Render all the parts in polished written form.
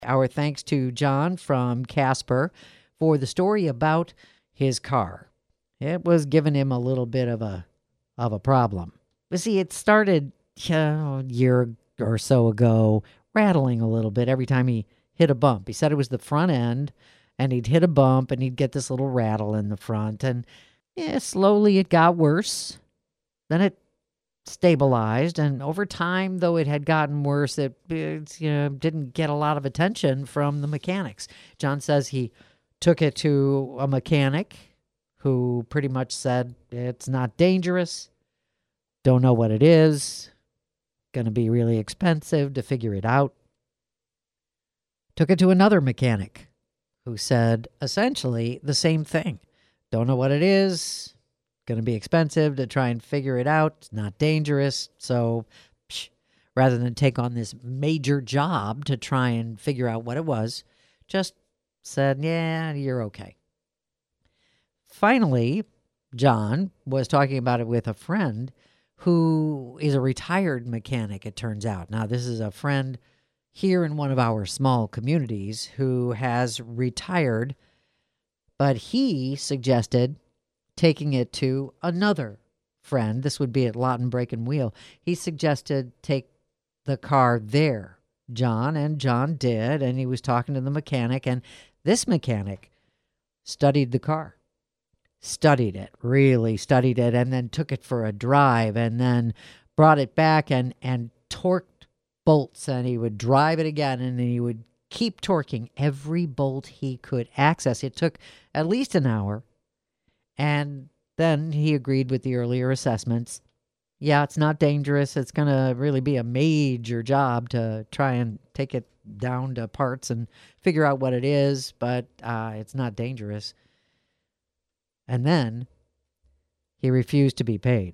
Our thanks to John from Casper for the story about his car. It was giving him a little bit of a problem. But see, it started a year or so ago, rattling a little bit every time he hit a bump. He said it was the front end, and he'd hit a bump, and he'd get this little rattle in the front. And slowly it got worse. Then it stabilized, and over time, though it had gotten worse, it didn't get a lot of attention from the mechanics. John says he took it to a mechanic who pretty much said it's not dangerous, don't know what it is, going to be really expensive to figure it out. Took it to another mechanic who said essentially the same thing. Don't know what it is, going to be expensive to try and figure it out. It's not dangerous. So rather than take on this major job to try and figure out what it was, just said, yeah, you're okay. Finally, John was talking about it with a friend who is a retired mechanic, it turns out. Now, this is a friend here in one of our small communities who has retired, but he suggested taking it to another friend. This would be at Lawton Brake and Wheel. He suggested take the car there, John, and John did, and he was talking to the mechanic, and this mechanic studied the car. Studied it, really studied it, and then took it for a drive, and then brought it back and torqued bolts, and he would drive it again, and then he would keep torquing every bolt he could access. It took at least an hour, and then he agreed with the earlier assessments. Yeah, it's not dangerous. It's going to really be a major job to try and take it down to parts and figure out what it is, but it's not dangerous. And then he refused to be paid.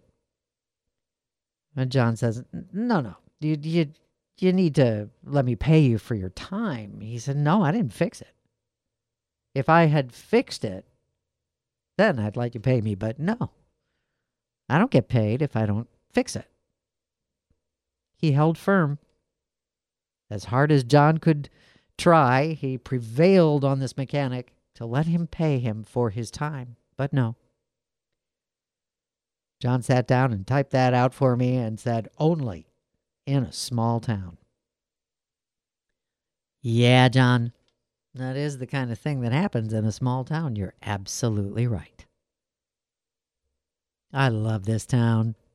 And John says, no, you need to let me pay you for your time. He said, no, I didn't fix it. If I had fixed it, then I'd let you pay me. But no, I don't get paid if I don't fix it. He held firm. As hard as John could try, he prevailed on this mechanic to let him pay him for his time. But no. John sat down and typed that out for me and said, only in a small town. Yeah, John, that is the kind of thing that happens in a small town. You're absolutely right. I love this town.